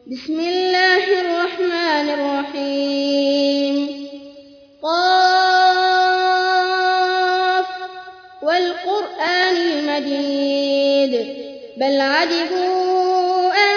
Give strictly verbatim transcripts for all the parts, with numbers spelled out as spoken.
بسم الله الرحمن الرحيم. قاف والقرآن المجيد بل عجبوا أن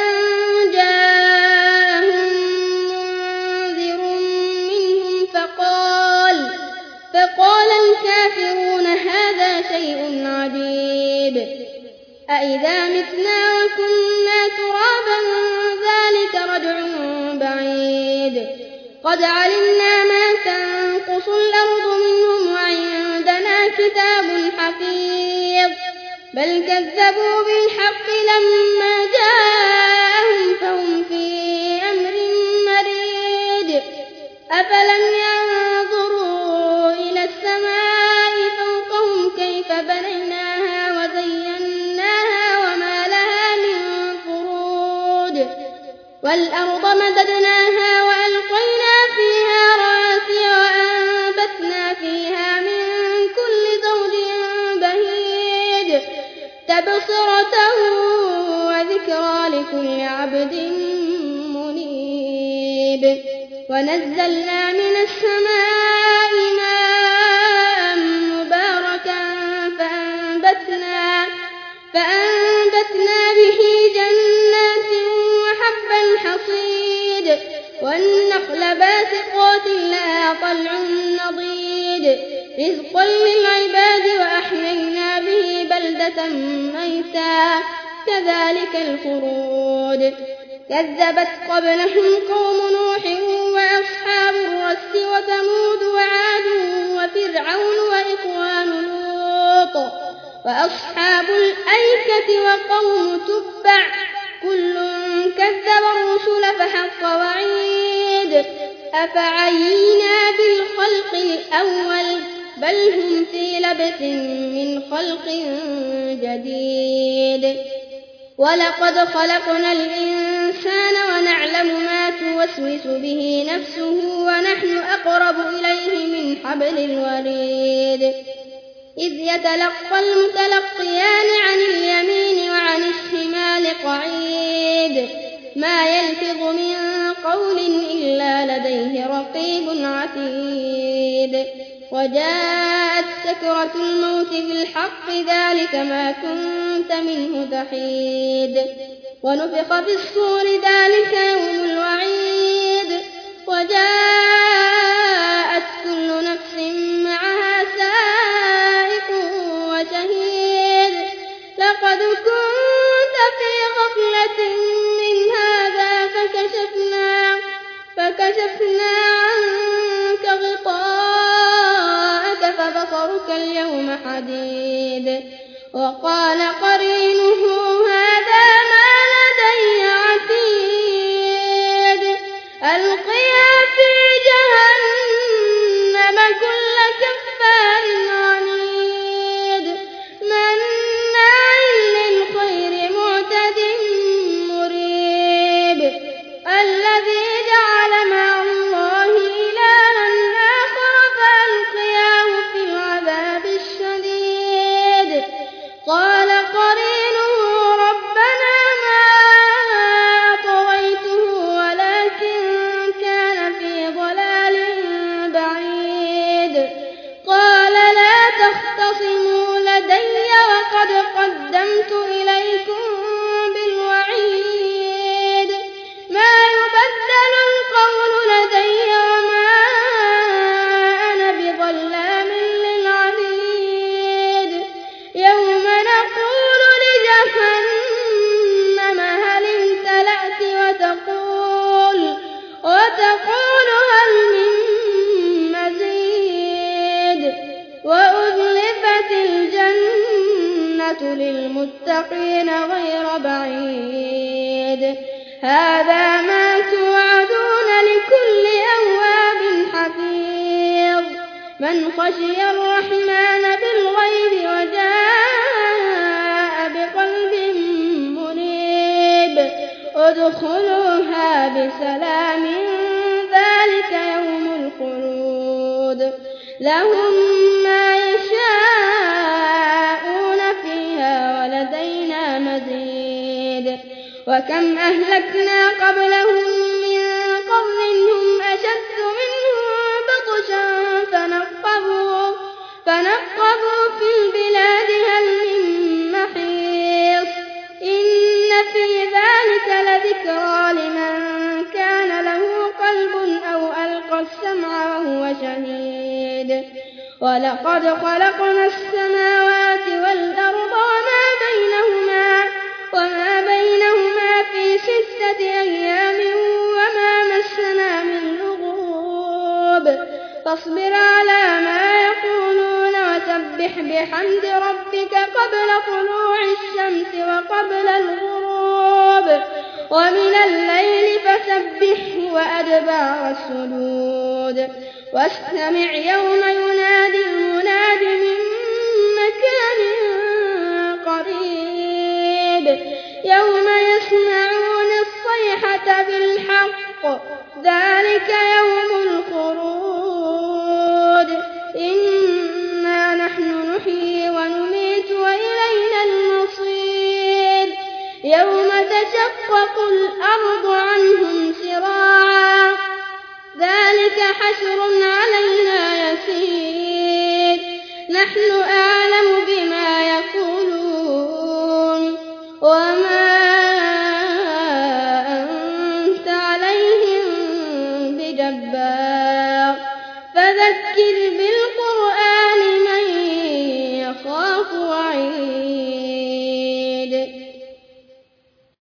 جاءهم منذر منهم فقال فقال الكافرون هذا شيء عجيب أإذا متنا وكنا ترابا ذلك رجع بعيد قد علمنا ما تنقص الأرض منهم وعندنا كتاب حفيظ بل كذبوا بالحق لما جاءهم فهم في أمر مريج أفلم ينظروا إلى السماء فوقهم كيف بنيناها وزيناها وما لها من فروج والأرض مددناها وألقينا فيها رواسي وأنبتنا فيها من كل زوج بهيج تبصرة وذكرى لكل عبد منيب ونزلنا من السماء ماء مباركا فأنبتنا, فأنبتنا به جنات وحب الحصيد والنخل باسقات لها طلع نضيد رزقا للعباد وأحيينا به بلدة ميتا كذلك الخروج كذبت قبلهم قوم نوح وأصحاب الرس وثمود وعاد وفرعون وإخوان لوط وأصحاب الأيكة وقوم تبع كل كذب الرسل فحق وعيد أفعينا بالخلق الأول بل هم في لبس من خلق جديد ولقد خلقنا الإنسان ونعلم ما توسوس به نفسه ونحن أقرب إليه من حبل الوريد إذ يتلقى المتلقيان عن اليمين وعن الشمال قعيد ما يلفظ من قول إلا لديه رقيب عتيد وجاءت سكرة الموت بالحق ذلك ما كنت منه تحيد ونفخ في الصور ذلك يوم الوعيد وجاءت كل نفس معها سائق وشهيد لقد كنت في غفلة من هذا فكشفنا, فكشفنا عنك غطاءك فبصرك اليوم حديد وقال قرينه هذا ما لدي عتيد ألقيا في جهنم كل كفار عنيد مناع للخير معتد مريب الذي جعل مع الله إلها آخر فألقياه في العذاب الشديد قال قرينه ربنا ما طغيته ولكن كان في ضلال بعيد قال لا تختصموا لدي وقد قدمت إليكم بالوعيد ما يبدل القول لدي وما أنا بظلام للعبيد يوم نقول لجهنم هل امتلأت وتقول, وتقول هل من مزيد وأزلفت الجنة للمتقين غير بعيد هذا ما توعدون لكل أواب حفيظ من خشي الرحمن بالغيب وجاء بقلب منيب ادخلوها بسلام ذلك يوم الخلود لهم ما يشاءون فيها ولدينا مزيد وكم أهلكنا قبلهم ولقد خلقنا السماوات والأرض وما بينهما, وما بينهما في ستة أيام وما مسنا من لغوب فاصبر على ما يقولون وسبح بحمد ربك قبل طلوع الشمس وقبل الغروب ومن الليل فسبحه وأدبار السجود واستمع يوم ينادي المناد من مكان قريب يوم يسمعون الصيحة بالحق ذلك يوم الخروج إنا نحن نحيي ونميت وإلينا المصير يوم تشقق الأرض عنهم سراعا ذلك حشر علينا يسير نحن أعلم بما يقولون وما أنت عليهم بجبار فذكر بالقرآن